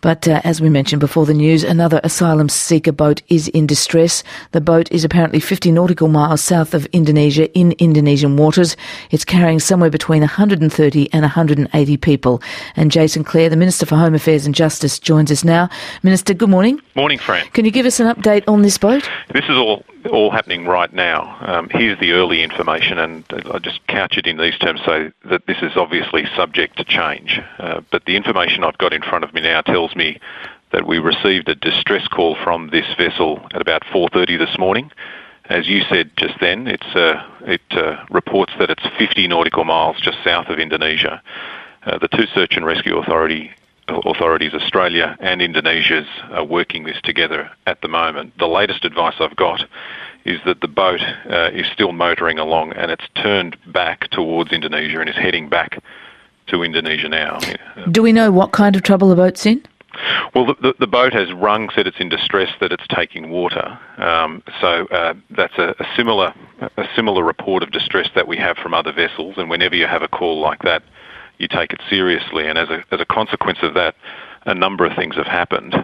But as we mentioned before the news, another asylum seeker boat is in distress. The boat is apparently 50 nautical miles south of Indonesia in Indonesian waters. It's carrying somewhere between 130 and 180 people. And Jason Clare, the Minister for Home Affairs and Justice, joins us now. Minister, good morning. Morning, Fran. Can you give us an update on this boat? This is all happening right now. Here's the early information, and I'll just couch it in these terms so that this is obviously subject to change. But the information I've got in front of me now tells me that we received a distress call from this vessel at about 4:30 this morning. As you said just then, it reports that it's 50 nautical miles just south of Indonesia. The two search and rescue authorities, Australia and Indonesia's, are working this together at the moment. The latest advice I've got is that the boat is still motoring along and it's turned back towards Indonesia and is heading back to Indonesia now. Do we know what kind of trouble the boat's in? Well, the boat has said it's in distress, that it's taking water. So that's a similar report of distress that we have from other vessels, and whenever you have a call like that, you take it seriously. And as a consequence of that, a number of things have happened.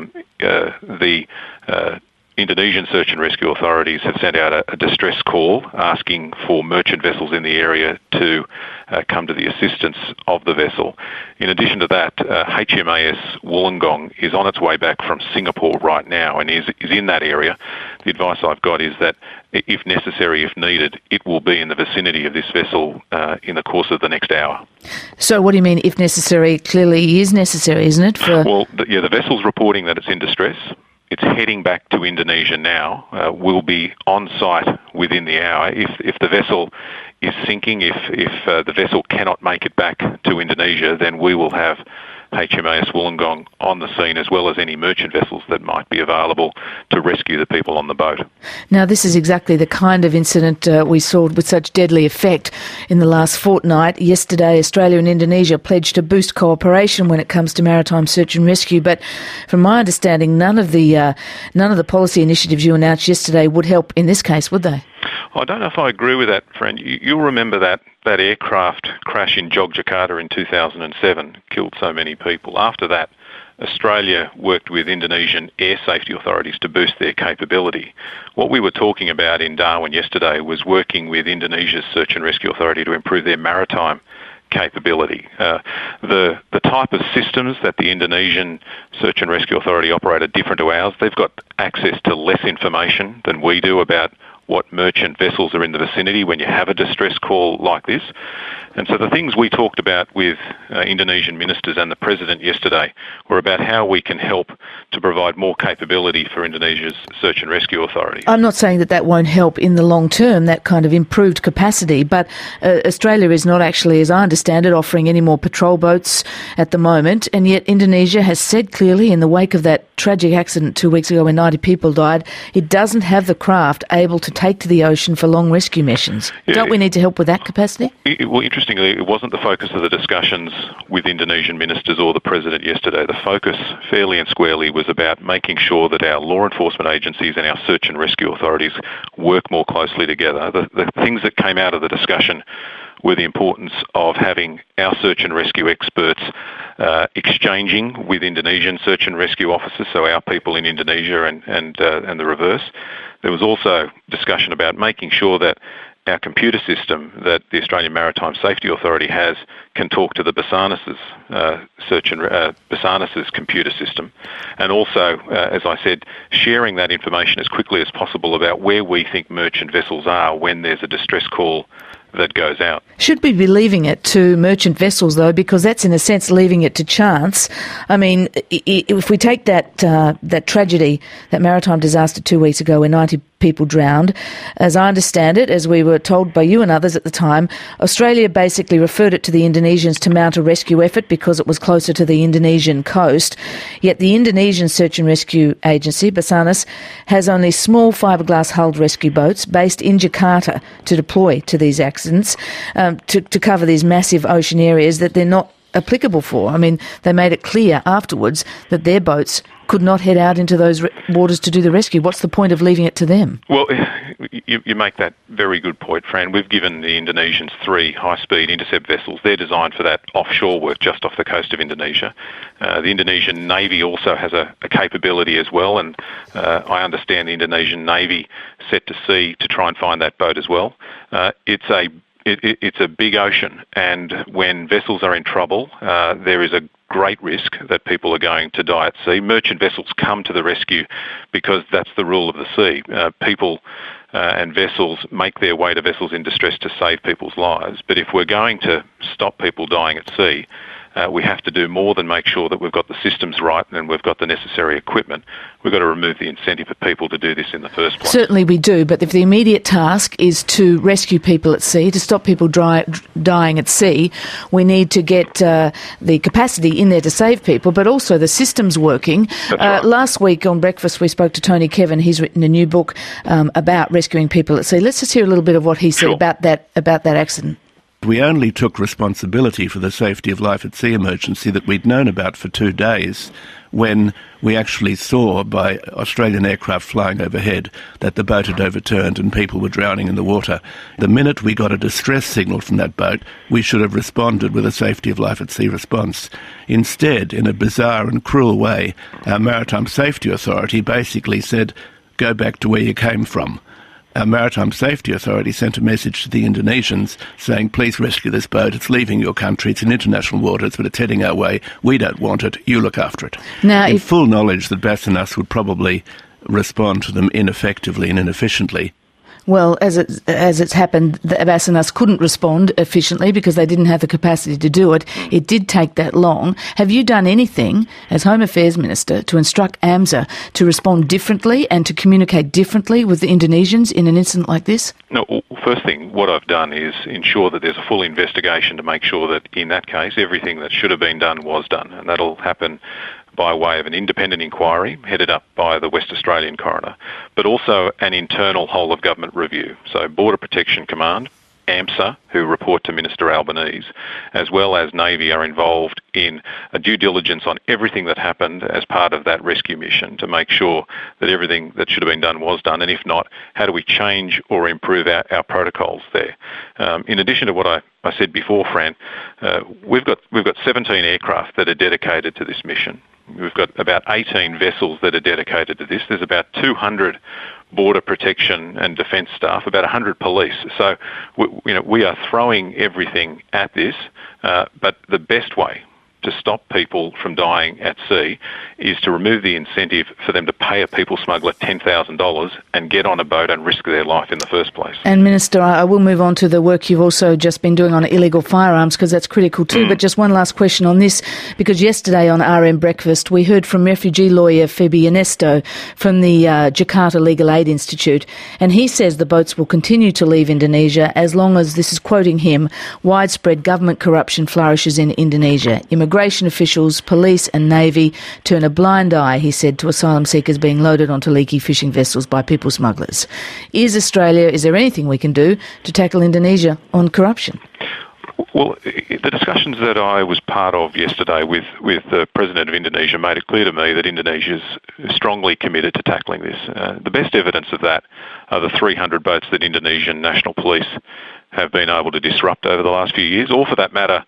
The Indonesian search and rescue authorities have sent out a distress call asking for merchant vessels in the area to come to the assistance of the vessel. In addition to that, HMAS Wollongong is on its way back from Singapore right now and is in that area. The advice I've got is that if necessary, if needed, it will be in the vicinity of this vessel in the course of the next hour. So what do you mean, if necessary? Clearly is necessary, isn't it? The vessel's reporting that it's in distress. It's heading back to Indonesia now. We'll be on site within the hour. If the vessel is sinking, if the vessel cannot make it back to Indonesia, then we will have HMAS Wollongong on the scene, as well as any merchant vessels that might be available to rescue the people on the boat. Now, this is exactly the kind of incident we saw with such deadly effect in the last fortnight. Yesterday, Australia and Indonesia pledged to boost cooperation when it comes to maritime search and rescue. But from my understanding, none of the policy initiatives you announced yesterday would help in this case, would they? I don't know if I agree with that, friend. You'll remember that aircraft crash in Yogyakarta in 2007 killed so many people. After that, Australia worked with Indonesian air safety authorities to boost their capability. What we were talking about in Darwin yesterday was working with Indonesia's search and rescue authority to improve their maritime capability. The type of systems that the Indonesian Search and Rescue Authority operate are different to ours. They've got access to less information than we do about what merchant vessels are in the vicinity when you have a distress call like this. And so the things we talked about with Indonesian ministers and the President yesterday were about how we can help to provide more capability for Indonesia's Search and Rescue Authority. I'm not saying that won't help in the long term, that kind of improved capacity, but Australia is not actually, as I understand it, offering any more patrol boats at the moment, and yet Indonesia has said clearly in the wake of that tragic accident 2 weeks ago when 90 people died, it doesn't have the craft able to take to the ocean for long rescue missions. Yeah. Don't we need to help with that capacity? Well, interestingly, it wasn't the focus of the discussions with Indonesian ministers or the President yesterday. The focus, fairly and squarely, was about making sure that our law enforcement agencies and our search and rescue authorities work more closely together. The things that came out of the discussion were the importance of having our search and rescue experts exchanging with Indonesian search and rescue officers, so our people in Indonesia and the reverse. There was also discussion about making sure that our computer system that the Australian Maritime Safety Authority has can talk to the Basarnas's Basarnas's computer system, and also, as I said, sharing that information as quickly as possible about where we think merchant vessels are when there's a distress call that goes out. Should we be leaving it to merchant vessels, though, because that's in a sense leaving it to chance? I mean, if we take that tragedy, that maritime disaster 2 weeks ago where 90 people drowned, as I understand it, as we were told by you and others at the time, Australia basically referred it to the Indonesians to mount a rescue effort because it was closer to the Indonesian coast. Yet the Indonesian Search and Rescue Agency, Basarnas, has only small fiberglass-hulled rescue boats based in Jakarta to deploy to these accidents, to cover these massive ocean areas that they're not applicable for. I mean, they made it clear afterwards that their boats could not head out into those waters to do the rescue. What's the point of leaving it to them? Well, you make that very good point, Fran. We've given the Indonesians 3 high-speed intercept vessels. They're designed for that offshore work just off the coast of Indonesia. The Indonesian Navy also has a capability as well, and I understand the Indonesian Navy set to sea to try and find that boat as well. It's a big ocean, and when vessels are in trouble, there is a great risk that people are going to die at sea. Merchant vessels come to the rescue because that's the rule of the sea. People and vessels make their way to vessels in distress to save people's lives. But if we're going to stop people dying at sea, we have to do more than make sure that we've got the systems right and we've got the necessary equipment. We've got to remove the incentive for people to do this in the first place. Certainly we do, but if the immediate task is to rescue people at sea, to stop people dying at sea, we need to get the capacity in there to save people, but also the systems working. That's right. Last week on Breakfast we spoke to Tony Kevin. He's written a new book about rescuing people at sea. Let's just hear a little bit of what he said Sure. about that accident. We only took responsibility for the safety of life at sea emergency that we'd known about for 2 days when we actually saw by Australian aircraft flying overhead that the boat had overturned and people were drowning in the water. The minute we got a distress signal from that boat, we should have responded with a safety of life at sea response. Instead, in a bizarre and cruel way, our Maritime Safety Authority basically said, go back to where you came from. Our Maritime Safety Authority sent a message to the Indonesians saying, please rescue this boat. It's leaving your country. It's in international waters, but it's heading our way. We don't want it. You look after it. Now, in full knowledge that Basarnas would probably respond to them ineffectively and inefficiently. Well, as it's happened, the Basarnas couldn't respond efficiently because they didn't have the capacity to do it. It did take that long. Have you done anything as Home Affairs Minister to instruct AMSA to respond differently and to communicate differently with the Indonesians in an incident like this? No, first thing, what I've done is ensure that there's a full investigation to make sure that in that case everything that should have been done was done, and that'll happen by way of an independent inquiry headed up by the West Australian coroner, but also an internal whole-of-government review. So Border Protection Command, AMSA, who report to Minister Albanese, as well as Navy, are involved in a due diligence on everything that happened as part of that rescue mission to make sure that everything that should have been done was done, and if not, how do we change or improve our protocols there. In addition to what I said before, Fran, we've got 17 aircraft that are dedicated to this mission. We've got about 18 vessels that are dedicated to this. There's about 200 border protection and defence staff, about 100 police. So, we are throwing everything at this, but the best way to stop people from dying at sea is to remove the incentive for them to pay a people smuggler $10,000 and get on a boat and risk their life in the first place. And Minister, I will move on to the work you've also just been doing on illegal firearms because that's critical too. But just one last question on this, because yesterday on RM Breakfast we heard from refugee lawyer Febi Ernesto from the Jakarta Legal Aid Institute, and he says the boats will continue to leave Indonesia as long as, this is quoting him, widespread government corruption flourishes in Indonesia. Immigration officials, police and Navy turn a blind eye, he said, to asylum seekers being loaded onto leaky fishing vessels by people smugglers. Is there anything we can do to tackle Indonesia on corruption? Well, the discussions that I was part of yesterday with the President of Indonesia made it clear to me that Indonesia is strongly committed to tackling this. The best evidence of that are the 300 boats that Indonesian National Police have been able to disrupt over the last few years, or for that matter,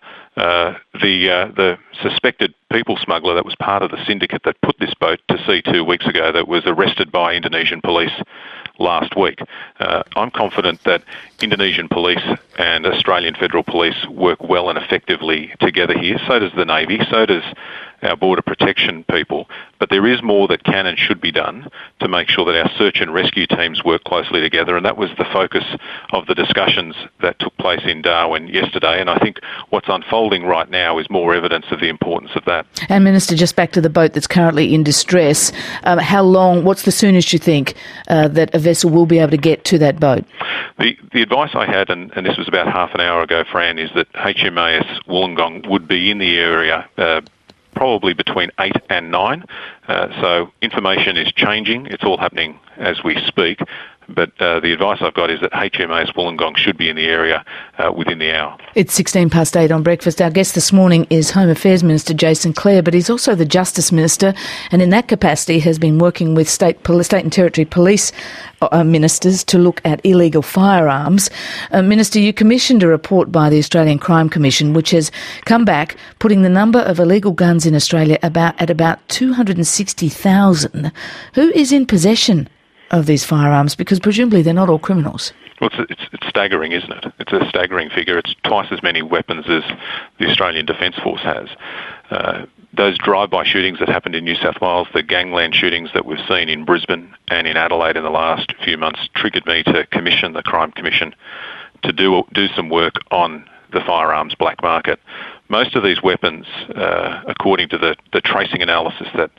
the suspected people smuggler that was part of the syndicate that put this boat to sea 2 weeks ago that was arrested by Indonesian police last week. I'm confident that Indonesian police and Australian Federal Police work well and effectively together here. So does the Navy, so does our border protection people. But there is more that can and should be done to make sure that our search and rescue teams work closely together, and that was the focus of the discussions that took place in Darwin yesterday, and I think what's unfolding right now is more evidence of the importance of that. And Minister, just back to the boat that's currently in distress, what's the soonest you think that a vessel will be able to get to that boat? The advice I had, and this was about half an hour ago, Fran, is that HMAS Wollongong would be in the area probably between 8 and 9. So information is changing. It's all happening as we speak. But the advice I've got is that HMAS Wollongong should be in the area within the hour. It's 8:16 on Breakfast. Our guest this morning is Home Affairs Minister Jason Clare, but he's also the Justice Minister, and in that capacity has been working with state and territory police ministers to look at illegal firearms. Minister, you commissioned a report by the Australian Crime Commission which has come back putting the number of illegal guns in Australia at about 260,000. Who is in possession of these firearms? Because presumably they're not all criminals. Well, it's staggering, isn't it? It's a staggering figure. It's twice as many weapons as the Australian Defence Force has. Those drive-by shootings that happened in New South Wales, the gangland shootings that we've seen in Brisbane and in Adelaide in the last few months, triggered me to commission the Crime Commission to do some work on the firearms black market. Most of these weapons, according to the tracing analysis that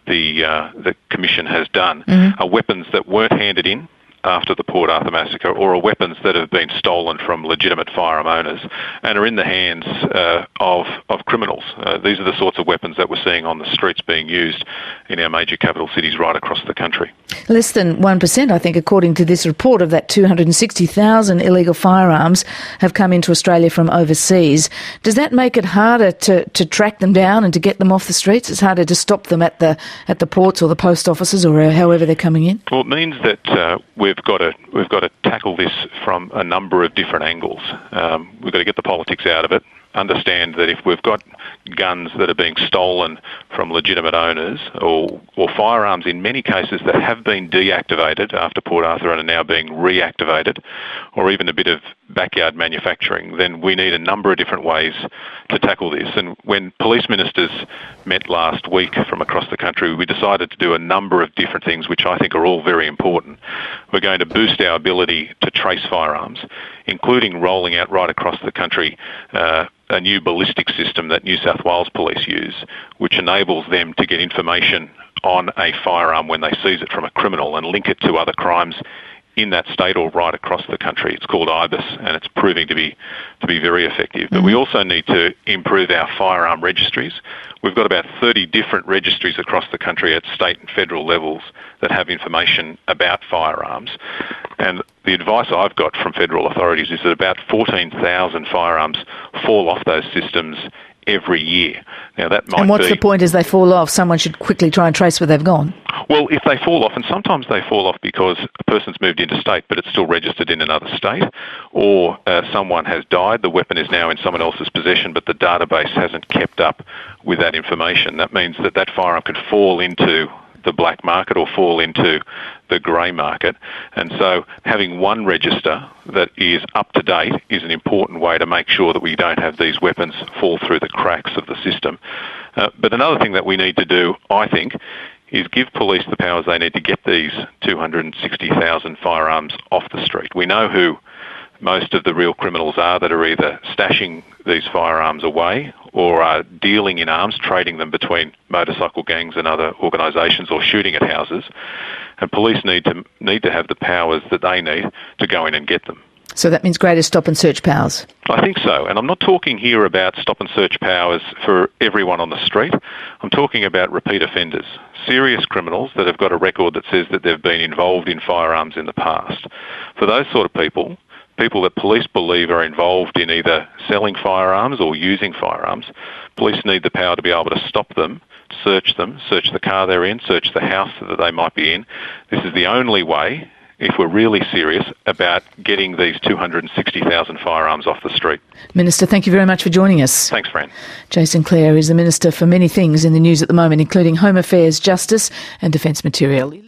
the Commission has done, are weapons that weren't handed in after the Port Arthur massacre, or are weapons that have been stolen from legitimate firearm owners and are in the hands of criminals. These are the sorts of weapons that we're seeing on the streets being used in our major capital cities right across the country. Less than 1%, I think, according to this report, of that 260,000 illegal firearms have come into Australia from overseas. Does that make it harder to track them down and to get them off the streets? It's harder to stop them at the ports or the post offices or however they're coming in? Well, it means that we've got to tackle this from a number of different angles. We've got to get the politics out of it, understand that if we've got guns that are being stolen from legitimate owners, or firearms in many cases that have been deactivated after Port Arthur and are now being reactivated, or even a bit of backyard manufacturing, then we need a number of different ways to tackle this. And when police ministers met last week from across the country, we decided to do a number of different things which I think are all very important. We're going to boost our ability to trace firearms, including rolling out right across the country a new ballistic system that New South Wales Police use, which enables them to get information on a firearm when they seize it from a criminal and link it to other crimes in that state or right across the country. It's called IBIS, and it's proving to be very effective. But we also need to improve our firearm registries. We've got about 30 different registries across the country at state and federal levels that have information about firearms. And the advice I've got from federal authorities is that about 14,000 firearms fall off those systems every year. Now that might And what's the point as they fall off? Someone should quickly try and trace where they've gone. Well, if they fall off, and sometimes they fall off because a person's moved interstate but it's still registered in another state, or someone has died, the weapon is now in someone else's possession but the database hasn't kept up with that information. That means that firearm could fall into the black market or fall into the grey market. And so having one register that is up to date is an important way to make sure that we don't have these weapons fall through the cracks of the system. But another thing that we need to do, I think, is give police the powers they need to get these 260,000 firearms off the street. We know who most of the real criminals are that are either stashing these firearms away or are dealing in arms, trading them between motorcycle gangs and other organisations, or shooting at houses. And police need to have the powers that they need to go in and get them. So that means greater stop and search powers? I think so. And I'm not talking here about stop and search powers for everyone on the street. I'm talking about repeat offenders, serious criminals that have got a record that says that they've been involved in firearms in the past. For those sort of people that police believe are involved in either selling firearms or using firearms, police need the power to be able to stop them, search the car they're in, search the house that they might be in. This is the only way, if we're really serious about getting these 260,000 firearms off the street. Minister, thank you very much for joining us. Thanks, Fran. Jason Clare is the Minister for many things in the news at the moment, including Home Affairs, Justice and Defence Material.